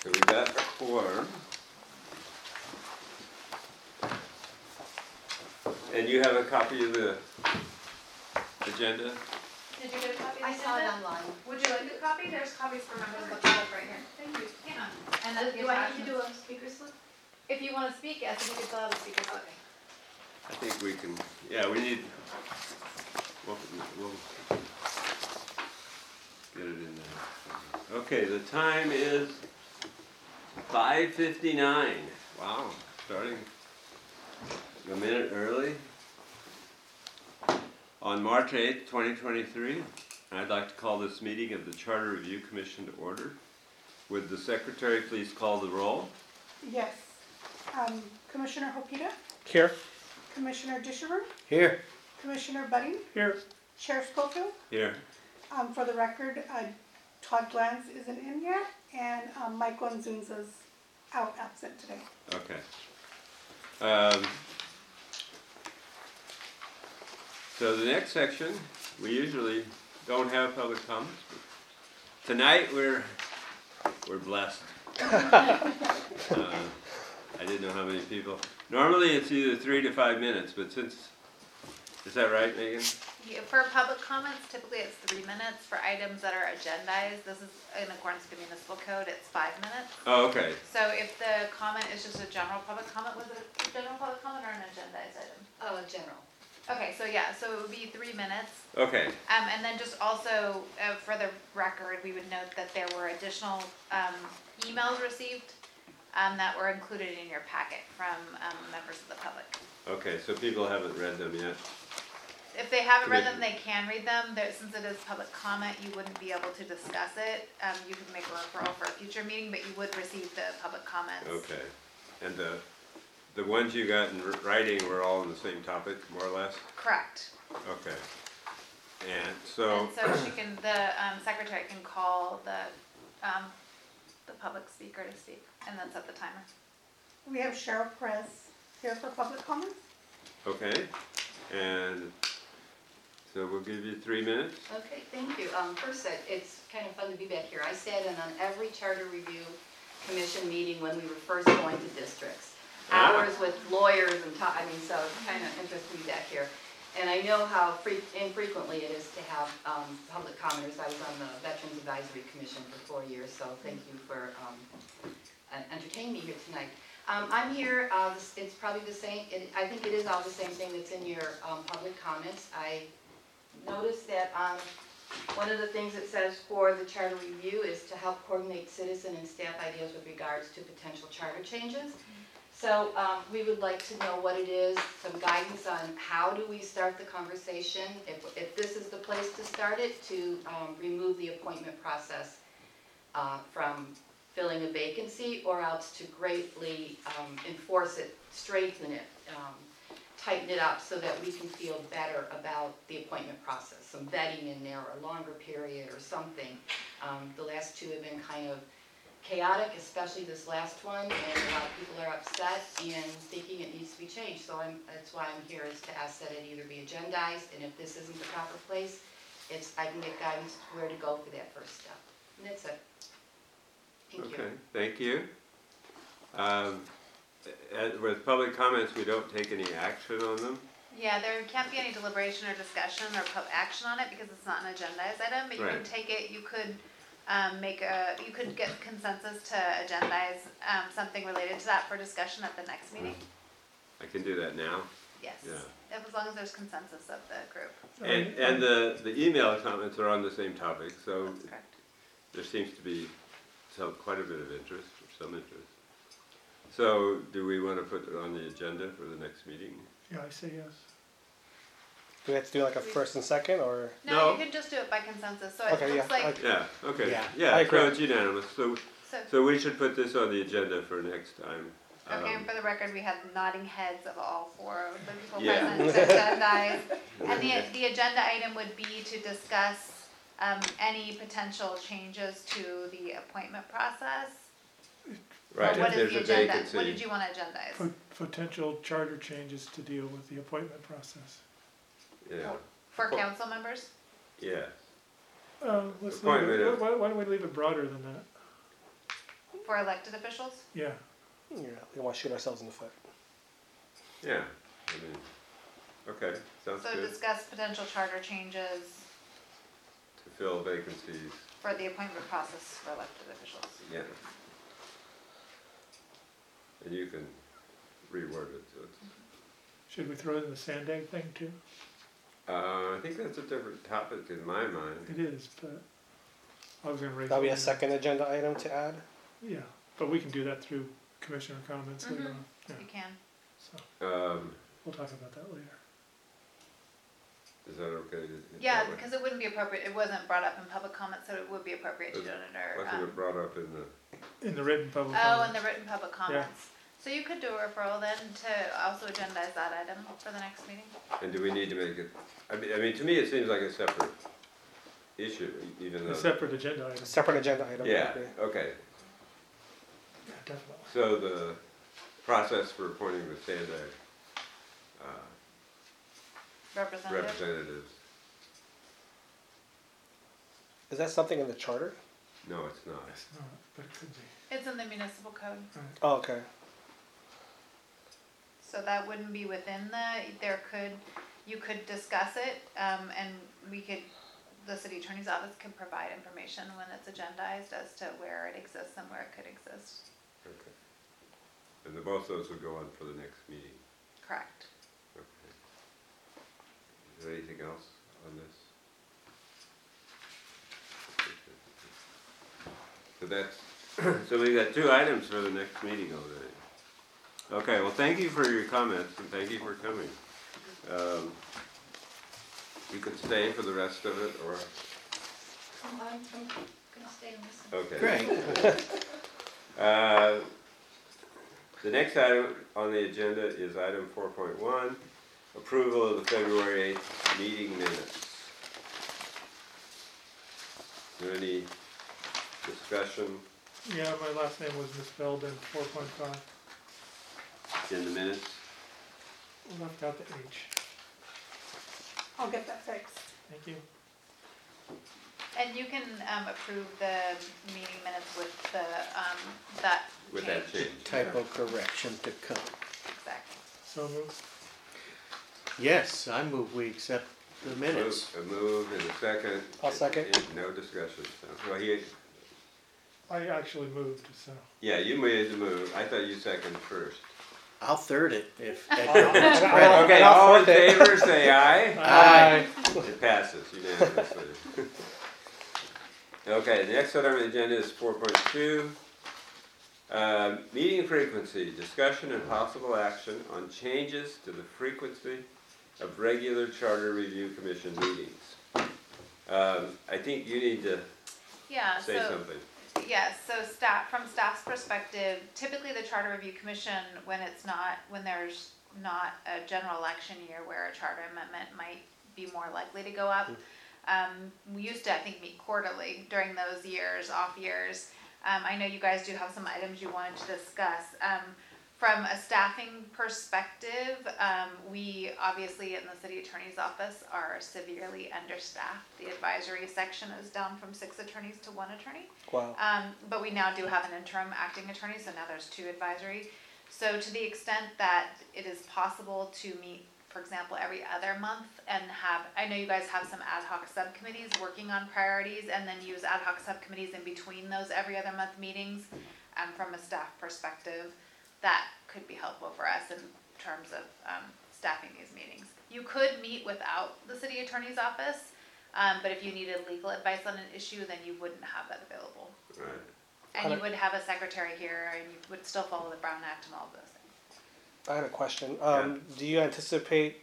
So we got a quorum. And you have a copy of the agenda? Did you get a copy of the I saw it agenda? online. Would you like a copy? There's copies for members of the public right here. Thank you. Yeah. And then Do I need to do a speaker slip? If you want to speak, yes, if you could fill out a speaker slip. I think we can, yeah, we need, we'll get it in there. Okay, the time is 5:59. Wow, starting a minute early. On March 8th, 2023, I'd like to call this meeting of the Charter Review Commission to order. Would the secretary please call the roll? Yes. Commissioner Hopita, Here. Commissioner Dishaver, Here. Commissioner Budding, Here. Sheriff Schofield. Here. For the record, Todd Glantz isn't in yet, and Michael Nzunza's out absent today. Okay. So the next section, we usually don't have public comments. But tonight we're blessed. I didn't know how many people. Normally it's either 3 to 5 minutes, but since, is that right, Megan? Yeah, for public comments, typically it's 3 minutes. For items that are agendized, this is in accordance with the municipal code, it's 5 minutes. Oh, okay. So if the comment is just a general public comment, was it a general public comment or an agendized item? Oh, general. Okay, so yeah, so it would be 3 minutes. Okay. And then just also, for the record, we would note that there were additional emails received that were included in your packet from members of the public. Okay, so people haven't read them yet. If they haven't read them, they can read them. Since it is public comment, you wouldn't be able to discuss it. You could make a referral for a future meeting, but you would receive the public comments. Okay. And the ones you got in writing were all on the same topic, more or less? Correct. Okay. And so. And so she can, the secretary can call the public speaker to speak, and then set the timer. We have Cheryl Perez here for public comments. Okay. And so we'll give you 3 minutes. Okay, thank you. First, it's kind of fun to be back here. I sat in on every Charter Review Commission meeting when we were first going to districts. Hours with lawyers and so it's kind of interesting to be back here. And I know how infrequently it is to have public commenters. I was on the Veterans Advisory Commission for 4 years, so thank you for entertaining me here tonight. I'm here, it's probably the same, I think it is all the same thing that's in your public comments. I noticed that one of the things it says for the Charter Review is to help coordinate citizen and staff ideas with regards to potential charter changes. So we would like to know what it is, some guidance on how do we start the conversation, if this is the place to start it, to remove the appointment process from filling a vacancy, or else to greatly enforce it, strengthen it, tighten it up so that we can feel better about the appointment process. Some vetting in there, or a longer period, or something. The last two have been kind of chaotic, especially this last one, and a lot of people are upset and thinking it needs to be changed. So that's why I'm here, is to ask that it either be agendized, and if this isn't the proper place, I can get guidance where to go for that first step. And that's it. Thank you. Okay, thank you. With public comments, we don't take any action on them. Yeah, there can't be any deliberation or discussion or action on it because it's not an agendized item, but you can take it, you could you could get consensus to agendize something related to that for discussion at the next meeting. I can do that now. Yes. Yeah. As long as there's consensus of the group. And the email comments are on the same topic, so That's correct. there seems to be quite a bit of interest, or some interest. So do we want to put it on the agenda for the next meeting? Yeah, I say yes. Do we have to do like a first and second, or? No, No. you can just do it by consensus. So Okay, it looks yeah, like Yeah, okay. Yeah, Yeah, I agree. so it's unanimous. so. So we should put this on the agenda for next time. Okay, and for the record, we had nodding heads of all 4 of the people Yeah. present to agendize. And the agenda item would be to discuss any potential changes to the appointment process. Right, Or what if is there's the a agenda? vacancy. What did you want to agendize? Potential charter changes to deal with the appointment process. Yeah, For council members? yeah. Let's Appointment leave it, of- why don't we leave it broader than that? For elected officials? Yeah, Yeah, we want to shoot ourselves in the foot. Yeah, I mean, okay, sounds So good. discuss potential charter changes To fill vacancies, for the appointment process for elected officials. yeah. And you can reword it, so it's, should we throw in the sand egg thing too? I think that's a different topic in my mind. It is, but I was gonna raise. That'll be it a second agenda item to add. Yeah, but we can do that through commissioner comments later on, yeah, You can. so we'll talk about that later. Is that okay? Yeah, because it wouldn't be appropriate, it wasn't brought up in public comment, so it would be appropriate to do it under, Wasn't it brought up in the, In the written public oh, comments. in the written public comments. So you could do a referral then to also agendize that item for the next meeting. and do we need to make it, I mean, to me, it seems like a separate issue, even A though. separate agenda item. A separate agenda item. Yeah, Okay. okay. Yeah, definitely. So the process for appointing the Sandag Representative? representatives, Is that something in the charter? no, it's not. It's not, but it could be. It's in the municipal code. Oh, okay. So that wouldn't be within you could discuss it, and the city attorney's office could provide information when it's agendized as to where it exists and where it could exist. Okay. And both those would go on for the next meeting. Correct. Okay. Is there anything else on this? So that's, so we got 2 items for the next meeting already. Okay, well, thank you for your comments and thank you for coming. You can stay for the rest of it, or, I'm gonna stay and listen. okay. Great. The next item on the agenda is item 4.1, approval of the February 8th meeting minutes. Is there any discussion Yeah, my last name was misspelled in 4.5. in the minutes? Left out the H. I'll get that fixed. Thank you. And you can approve the meeting minutes with that With that change? Typo correction to come. Exactly. So moved. Yes, I move we accept the minutes. A move and a second. I'll second. And no discussion. So, well, I actually moved, so. yeah, you made the move. I thought you seconded first. I'll third it if I'll- Edgar gets I'll- credit. Okay, I'll all in fourth it. favor, say aye. Aye. It passes unanimously. Okay, the next item on the agenda is 4.2. Meeting frequency, discussion and possible action on changes to the frequency of regular Charter Review Commission meetings. I think you need to Yeah, say so. something. Yes, so from staff's perspective, typically the Charter Review Commission, when there's not a general election year where a charter amendment might be more likely to go up. We used to, I think, meet quarterly during those years, off years. I know you guys do have some items you wanted to discuss. From a staffing perspective, we obviously in the city attorney's office are severely understaffed. The advisory section is down from 6 attorneys to 1 attorney. Wow. But we now do have an interim acting attorney, so now there's 2 advisory. So to the extent that it is possible to meet, for example, every other month and I know you guys have some ad hoc subcommittees working on priorities and then use ad hoc subcommittees in between those every other month meetings. From a staff perspective, that could be helpful for us in terms of staffing these meetings. You could meet without the city attorney's office, but if you needed legal advice on an issue, then you wouldn't have that available. Right. And you would have a secretary here, and you would still follow the Brown Act and all of those things. I had a question. Yeah. Do you anticipate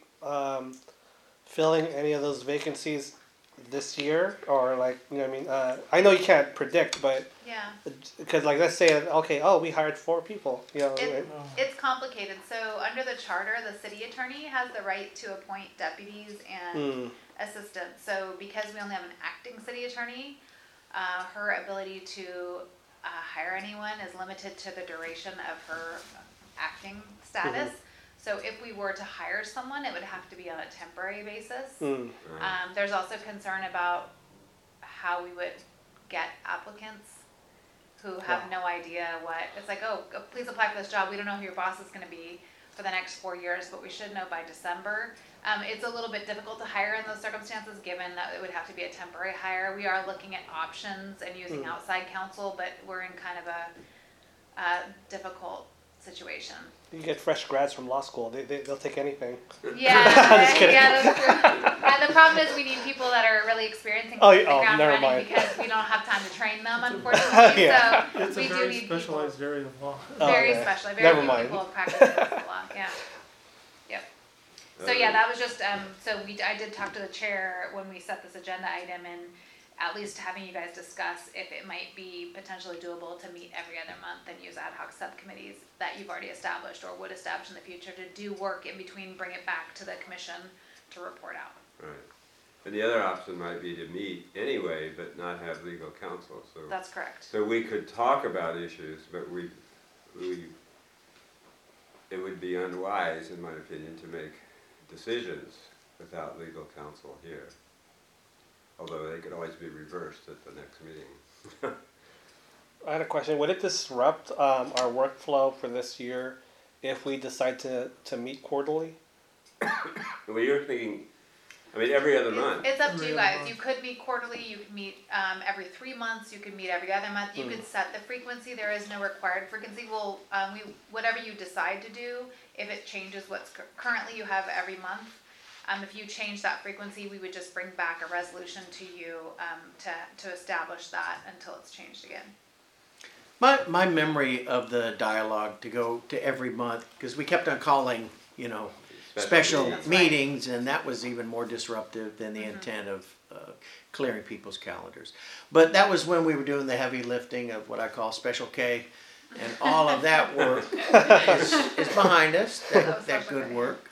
filling any of those vacancies this year, or like, you know what I mean? I know you can't predict, but Yeah, because like let's say okay, we hired 4 people, you know. It- right? it's complicated. So under the charter, the city attorney has the right to appoint deputies and assistants. So because we only have an acting city attorney, her ability to hire anyone is limited to the duration of her acting status. So if we were to hire someone, it would have to be on a temporary basis. There's also concern about how we would get applicants. who have no idea what, it's like, oh, please apply for this job, we don't know who your boss is gonna be for the next 4 years, but we should know by December. It's a little bit difficult to hire in those circumstances, given that it would have to be a temporary hire. We are looking at options and using outside counsel, but we're in kind of a difficult situation. You get fresh grads from law school; they'll take anything. Yeah, Just kidding. yeah, that's true. And the problem is we need people that are really experienced and Oh, can hit the oh, ground never running mind. because we don't have time to train them, unfortunately. Yeah. So It's a we do very need specialized area of law. people. Very Okay. special. Very Never few mind. people have practiced this law. Yeah. Yep. So yeah, that was just I did talk to the chair when we set this agenda item and at least having you guys discuss if it might be potentially doable to meet every other month and use ad hoc subcommittees that you've already established or would establish in the future to do work in between, bring it back to the commission to report out. Right. And the other option might be to meet anyway, but not have legal counsel, so. That's correct. So we could talk about issues, but it would be unwise, in my opinion, to make decisions without legal counsel here. Although they could always be reversed at the next meeting. I had a question. Would it disrupt our workflow for this year if we decide to meet quarterly? Well, you're thinking, I mean, every other month. It's up to you Every guys. other You could meet quarterly, you could meet every 3 months, you could meet every other month. You could set the frequency. There is no required frequency. Well, whatever you decide to do, if it changes what's currently you have every month, if you change that frequency, we would just bring back a resolution to you to establish that until it's changed again. My memory of the dialogue to go to every month, because we kept on calling, special meetings. meetings, and that was even more disruptive than the intent of clearing people's calendars. But that was when we were doing the heavy lifting of what I call Special K, and all of that work is behind us, that good work.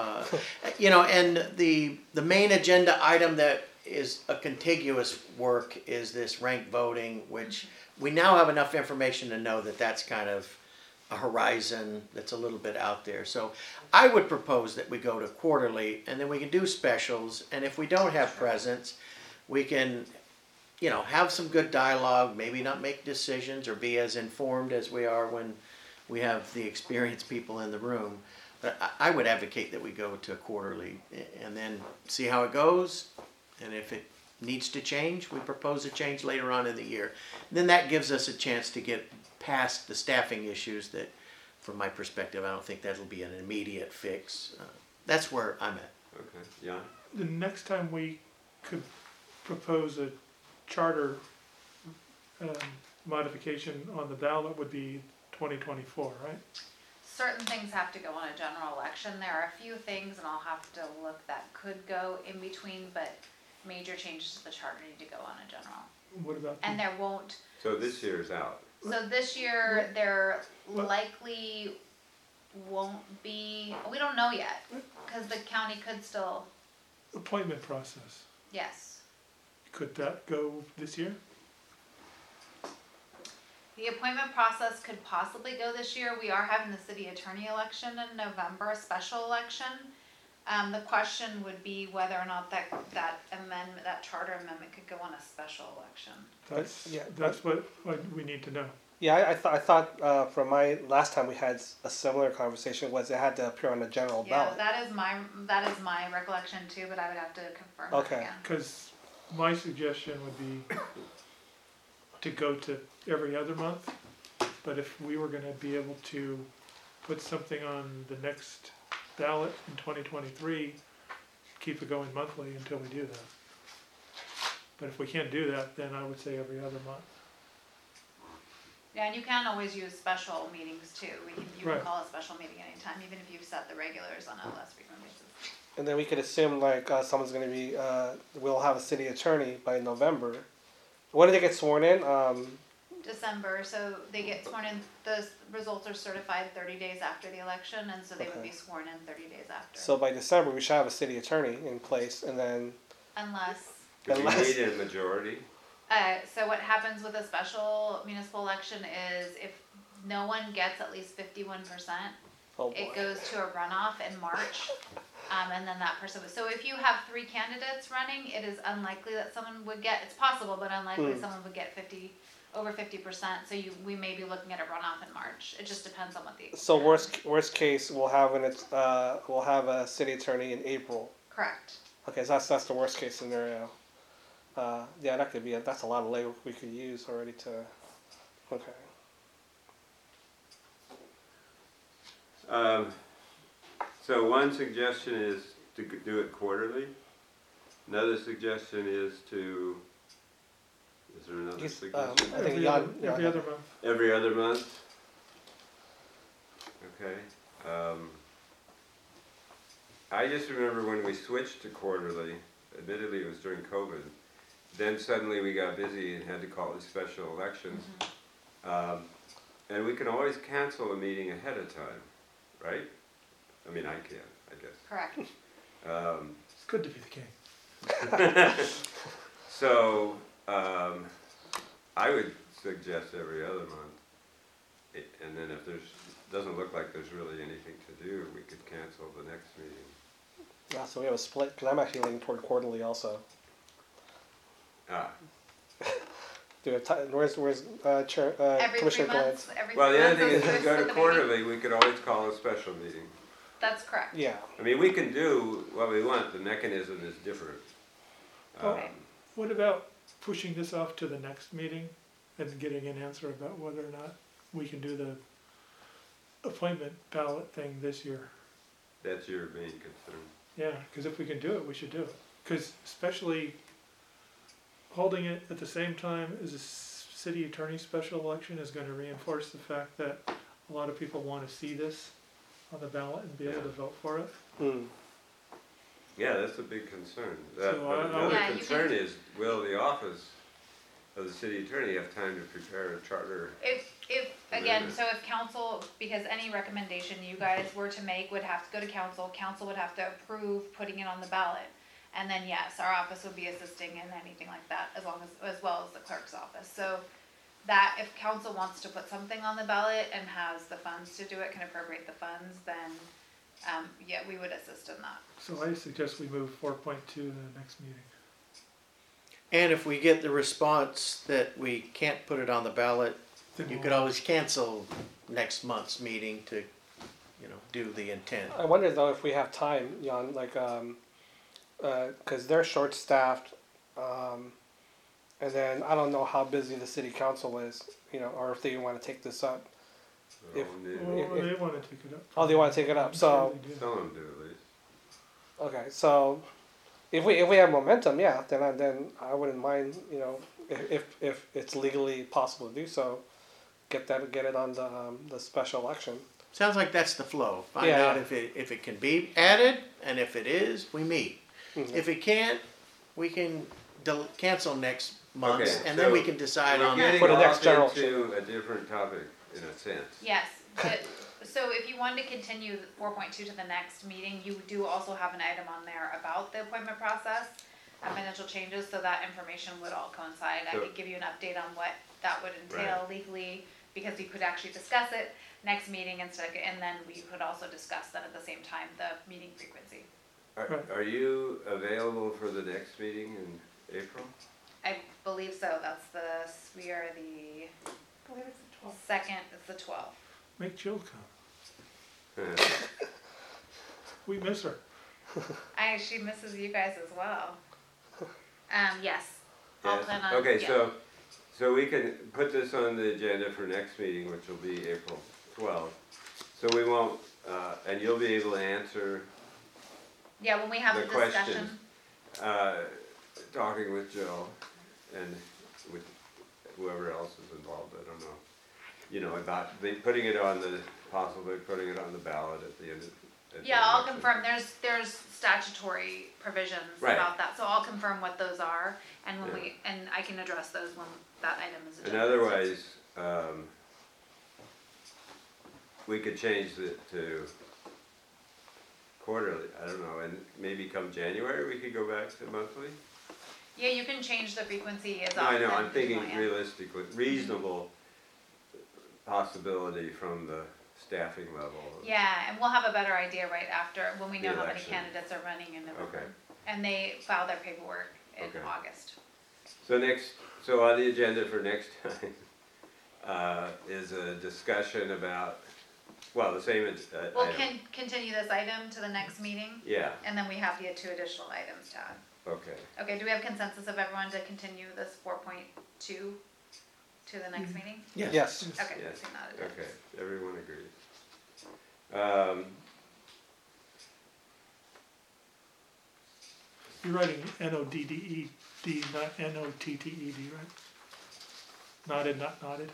And the main agenda item that is a contiguous work is this ranked voting, which we now have enough information to know that that's kind of a horizon that's a little bit out there. So I would propose that we go to quarterly, and then we can do specials, and if we don't have presence, we can have some good dialogue, maybe not make decisions or be as informed as we are when we have the experienced people in the room. But I would advocate that we go to quarterly and then see how it goes, and if it needs to change, we propose a change later on in the year. And then that gives us a chance to get past the staffing issues that, from my perspective, I don't think that'll be an immediate fix. That's where I'm at. Okay, yeah. The next time we could propose a charter modification on the ballot would be 2024, right? Certain things have to go on a general election. There are a few things, and I'll have to look, that could go in between, but major changes to the charter need to go on a general. What about And there won't, So this year's out. so this year, there likely won't be, we don't know yet, because the county could still, the appointment process? yes. Could that go this year? The appointment process could possibly go this year. We are having the city attorney election in November, a special election. The question would be whether or not that amendment, that charter amendment could go on a special election. That's what we need to know. Yeah, I thought from my last time we had a similar conversation was it had to appear on the general Yeah, ballot. that is my recollection too, but I would have to confirm that Okay. again. Because my suggestion would be to go to every other month, but if we were gonna be able to put something on the next ballot in 2023, keep it going monthly until we do that. But if we can't do that, then I would say every other month. Yeah, and you can always use special meetings too. You can Right. call a special meeting anytime, even if you've set the regulars on a less frequent basis. And then we could assume like someone's going to be, we'll have a city attorney by November. When do they get sworn in? December, so they get sworn in, the results are certified 30 days after the election, and so they would Okay. be sworn in 30 days after. So by December we should have a city attorney in place, and then Unless, Do we Unless- need a majority? so what happens with a special municipal election is if no one gets at least 51%, oh boy. it goes to a runoff in March, and then that person would, so if you have 3 candidates running, it is unlikely that someone would get, it's possible, but unlikely someone would get 50, over 50%, so we may be looking at a runoff in March. It just depends on what the. So worst case, we'll have we'll have a city attorney in April. Correct. Okay, so that's the worst case scenario. Yeah, that could be that's a lot of labor we could use already to. Okay. So one suggestion is to do it quarterly. Another suggestion is to. Is there another suggestion? I think Every other month. Every other month? Okay. I just remember when we switched to quarterly, admittedly it was during COVID, then suddenly we got busy and had to call these special elections. And we can always cancel a meeting ahead of time, right? I mean, I can, I guess. Correct. It's good to be the king. So, I would suggest every other month. And then if doesn't look like there's really anything to do, we could cancel the next meeting. Yeah, so we have a split because I'm actually leaning toward quarterly also. Where's Every 3 Commissioner months. Glantz? Every Well, 3 the other months thing is, is if we with go the to meeting. quarterly, we could always call a special meeting. That's correct. Yeah. I mean, we can do what we want, the mechanism is different. Okay. What about pushing this off to the next meeting and getting an answer about whether or not we can do the appointment ballot thing this year? That's your main concern. Yeah, because if we can do it, we should do it. Because especially holding it at the same time as a city attorney special election is going to reinforce the fact that a lot of people want to see this on the ballot and be able to vote for it. Yeah, that's a big concern. So But another Yeah, you concern can- is, will the office of the city attorney have time to prepare a charter? If again, so if council, because any recommendation you guys were to make would have to go to council, council would have to approve putting it on the ballot. And then yes, our office would be assisting in anything like that, as well as the clerk's office. So that if council wants to put something on the ballot and has the funds to do it, can appropriate the funds, then yeah, we would assist in that. So I suggest we move 4.2 to the next meeting. And if we get the response that we can't put it on the ballot, Then you we'll- could always cancel next month's meeting to, do the intent. I wonder though if we have time, Jan, like, because they're short-staffed, and then I don't know how busy the city council is, or if they want to take this up. If- Well, they want to take it up. Oh, they want to take it up. I'm So sure they do. Some of them do at least. okay, so if we have momentum, yeah, then I wouldn't mind, if it's legally possible to do so, get it on the special election. Sounds like that's the flow. Find Yeah. out if it can be added, and if it is, we meet. Mhm. If it can't, we can cancel next month, Okay, and then so we can decide We're on getting For the next off general into a different topic in a sense. Yes, but, so if you wanted to continue 4.2 to the next meeting, you do also have an item on there about the appointment process and financial changes, so that information would all coincide. I So- could give you an update on what that would entail legally, because we could actually discuss it next meeting and then we could also discuss then at the same time the meeting frequency. Right. Are you available for the next meeting in April? I believe so, we are the I believe it's the 12th. second, it's the 12th. Make Jill come. We miss her. She misses you guys as well. Yes. I'll Yes. plan on. Okay, yeah. so we can put this on the agenda for next meeting, which will be April 12th. So we won't, and you'll be able to answer, Yeah, when we have the the discussion. questions. Talking with Jill and with whoever else is involved, I don't know. About putting it on possibly putting it on the ballot at the end of. at the Yeah, I'll election. confirm, there's statutory provisions Right. about that, so I'll confirm what those are, and and I can address those when that item is And addressed. otherwise, we could change it to quarterly, I don't know, and maybe come January, we could go back to monthly? Yeah, you can change the frequency as No, often I know, as I'm you thinking want, yeah. realistically, reasonable possibility from the staffing level. Yeah, and we'll have a better idea right after, when we The know how many election. candidates are running in November. Okay. And they file their paperwork in Okay. August. So on the agenda for next time, is a discussion about, well, the same as, We'll item. continue this item to the next meeting, Yeah, and then we have the 2 additional items to add. okay. Okay, do we have consensus of everyone to continue this 4.2 to the next meeting? Yes. Okay, Yes, so not a- okay, everyone agrees. You're writing N-O-D-D-E-D, not N-O-T-T-E-D, right? Nodded, not nodded.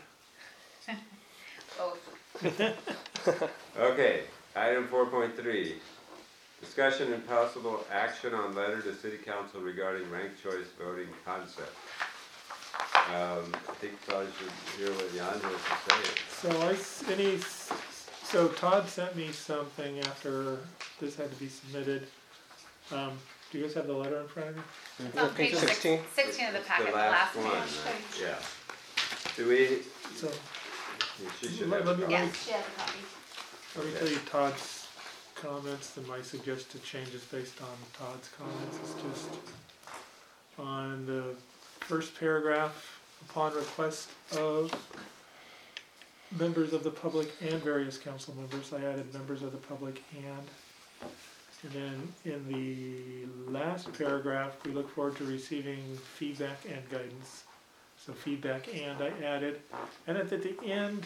Both. Okay, item 4.3, discussion and possible action on letter to city council regarding ranked choice voting concept. I think Todd should hear what Jan has to say. So Todd sent me something after this had to be submitted. Do you guys have the letter in front of you? It's on page 16? 16 of the It's packet, the last one, page. right? Yeah. Do we, So she should Let have a me- copy. Yes, she has a copy. let me tell you Todd's comments and my suggested changes based on Todd's comments. It's just on the first paragraph, upon request of members of the public and various council members, I added members of the public and then in the last paragraph, we look forward to receiving feedback and guidance. So feedback and I added, and at the end,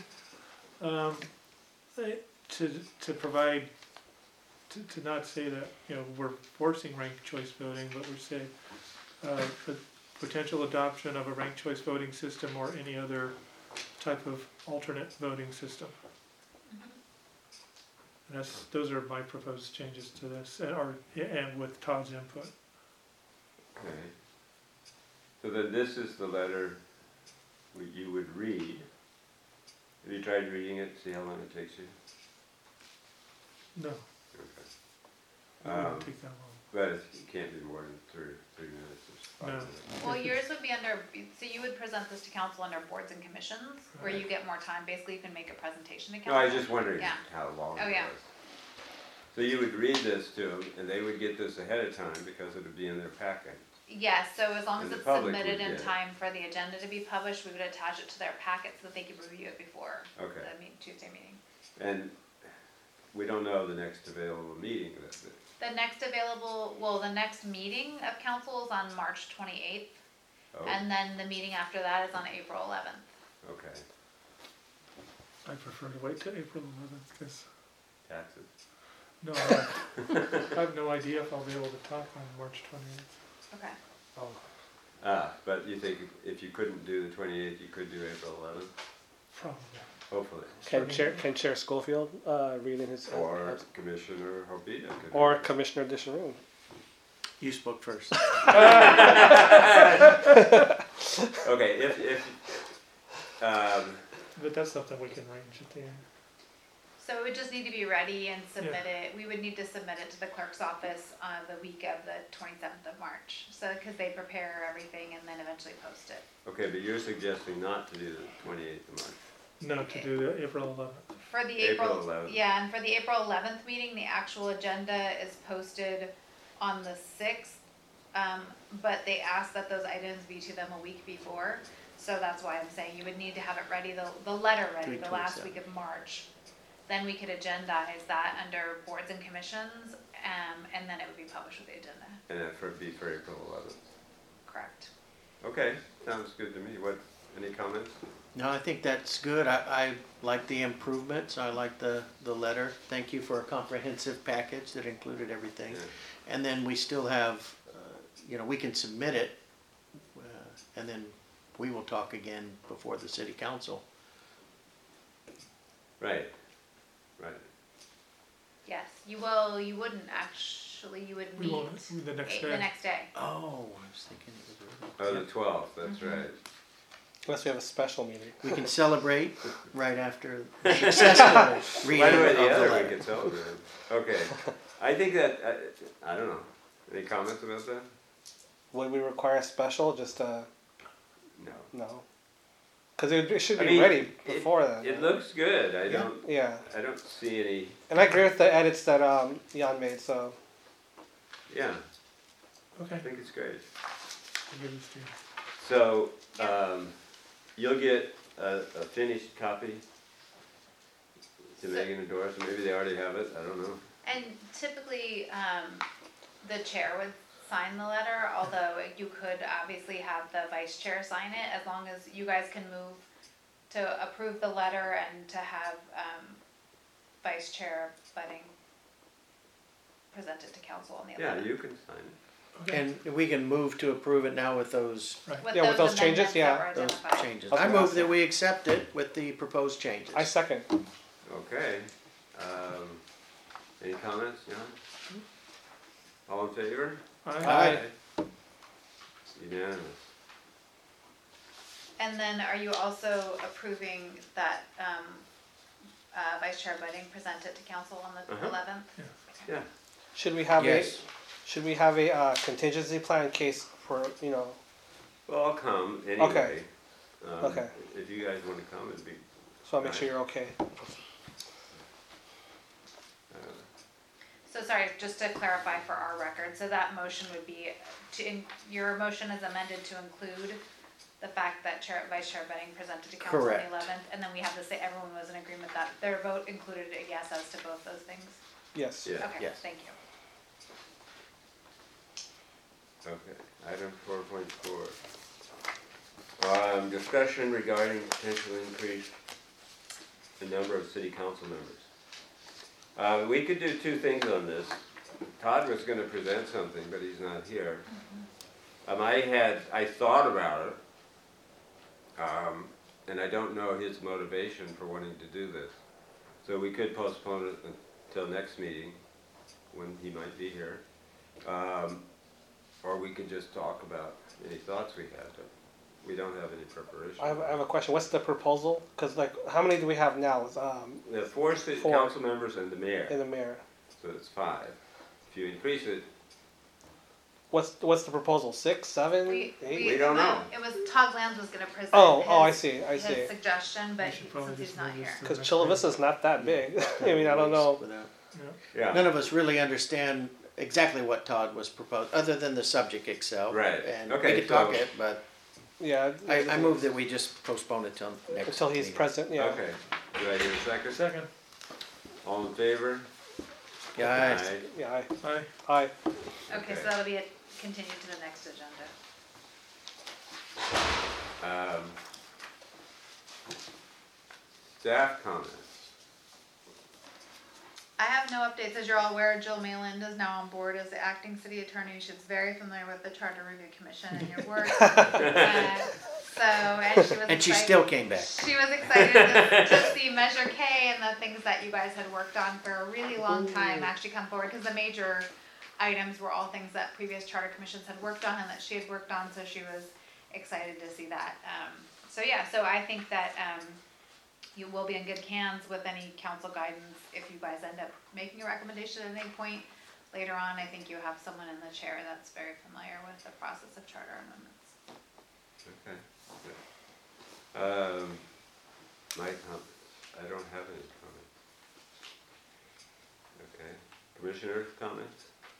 to provide, to not say that, we're forcing ranked choice voting, but we're saying, the potential adoption of a ranked choice voting system or any other type of alternate voting system. And those are my proposed changes to this, and with Todd's input. Okay. So then this is the letter you would read. Have you tried reading it, see how long it takes you? No, Okay. it wouldn't take that long. But it can't be more than three minutes or 5 No. minutes. Well, yours would be under, so you would present this to council under boards and commissions, where you get more time, basically you can make a presentation to No, council. I was just wondering Yeah. how long Oh, it yeah. was. So you would read this to them, and they would get this ahead of time because it would be in their packet. Yes, so as long as And the it's public submitted would in get it. time for the agenda to be published, we would attach it to their packet so that they could review it before Okay. the Tuesday meeting. And we don't know the next available meeting. The next meeting of council is on March 28th, Oh, and then the meeting after that is on April 11th. okay. I prefer to wait till April 11th, because, Taxes. no, I have no idea if I'll be able to talk on March 28th. Okay. Ah, but you think if you couldn't do the 28th, you could do April 11th? Probably. Hopefully. Can Chair Schofield read in his Or Commissioner Hobita could. or Commissioner Disharoon? You spoke first. Okay, if, But that's something we can arrange at the end. So it would just need to be ready and submit it, we would need to submit it to the clerk's office on the week of the 27th of March. So, because they prepare everything and then eventually post it. okay, but you're suggesting not to do the 28th of March. No, to do the April 11th. For the April April, 11th. yeah, and for the April 11th meeting, the actual agenda is posted on the 6th. But they asked that those items be to them a week before. So that's why I'm saying you would need to have it ready, the letter ready, the last 3/27. week of March. Then we could agendize that under boards and commissions, and then it would be published with the agenda. And that would be for April 11th. Correct. Okay, sounds good to me. Any comments? No, I think that's good. I like the improvements. I like the letter. Thank you for a comprehensive package that included everything. Yeah. And then we still have, we can submit it, and then we will talk again before the city council. Right. Yes, you will, you wouldn't actually, you would We meet won't, the next the day. next day. Oh, I was thinking it was Oh, early. the 12th, that's Mhm. right. Unless we have a special meeting. We can celebrate right after the successful reading Right away, of the the other we letter. can celebrate. Okay, I think that, I don't know. Any comments about that? Would we require a special? Just No. no. Because it should I be mean, ready before then. It right? looks good. I Yeah. don't Yeah, see any, and I agree with the edits that Jan made. So yeah, Okay, I think it's great. I'll give this to you. So, Yeah. you'll get a finished copy to Megan and Doris? Maybe they already have it, I don't know. And typically, the chair would sign the letter, although you could obviously have the vice chair sign it, as long as you guys can move to approve the letter and to have, Vice Chair Budding present it to council on the 11th. Yeah, you can sign it. Okay. And we can move to approve it now with those Yeah, with those changes, amendments that yeah. were those identified. changes. Okay, I I'll move say. that we accept it with the proposed changes. I second. Okay. Any comments, John? All in favor? Aye. Unanimous. And then are you also approving that, Vice Chair Budding present it to council on the Uh-huh. 11th? Yeah. Should we have Yes. a contingency plan in case for, you know, Well, I'll come anyway. Okay. Okay. If you guys wanna come, it'd be, so I'll make sure you're okay. So sorry, just to clarify for our record, so that motion would be your motion is amended to include the fact that Vice Chair Budding presented to council on Correct. the 11th, and then we have to say everyone was in agreement that their vote included a yes as to both those things? Yes. yeah, Okay, Yes. thank you. okay. Item 4.4. Discussion regarding potential increase in number of city council members. We could do two things on this. Todd was gonna present something, but he's not here. I thought about it, and I don't know his motivation for wanting to do this. So we could postpone it until next meeting, when he might be here. Or we could just talk about any thoughts we had, but we don't have any preparation. I have a question. What's the proposal? Because like, how many do we have now? We have 4 city Four. council members and the mayor, In the mayor. so it's 5. If you increase it, What's the proposal? 6, 7, 8? We don't know. It was Todd Lands was gonna present I his, see. I see. his suggestion, but We should probably since he's just not move this here. to- Because Chula Vista's not that big. I mean, I don't know. Without- yeah, None of us really understand exactly what Todd was proposed, other than the subject itself. Right. And Okay, we could talk so- it, but Yeah. I move that we just postpone it till next. Until he's meeting. present. Yeah. okay. Do I hear a second? Second. All in favor? Yeah, Aye. Yeah. Aye. Aye. Okay, Okay. so that'll be continued to the next agenda. Staff comments. I have no updates. As you're all aware, Jill Mayland is now on board as the acting city attorney. She's very familiar with the Charter Review Commission and your work. And she was and she excited- still came back. She was excited to see Measure K and the things that you guys had worked on for a really long time actually come forward, because the major items were all things that previous charter commissions had worked on and that she had worked on, so she was excited to see that. So I think that you will be in good hands with any council guidance if you guys end up making a recommendation at any point later on. I think you have someone in the chair that's very familiar with the process of charter amendments. Okay. Good. My comments. I don't have any comments. Okay. Commissioner comments?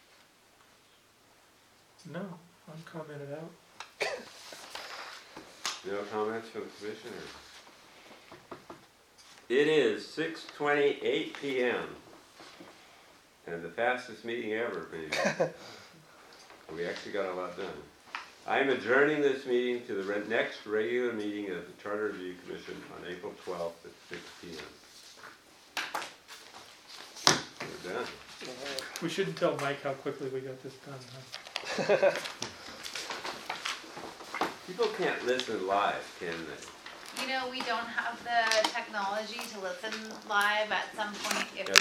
No, I'm commented out. No comments from the commissioners? It is 6:28 p.m. and the fastest meeting ever, maybe. We actually got a lot done. I'm adjourning this meeting to the next regular meeting of the Charter Review Commission on April 12th at 6 p.m. We're done. We shouldn't tell Mike how quickly we got this done, huh? People can't listen live, can they? You know, we don't have the technology to listen live at some point if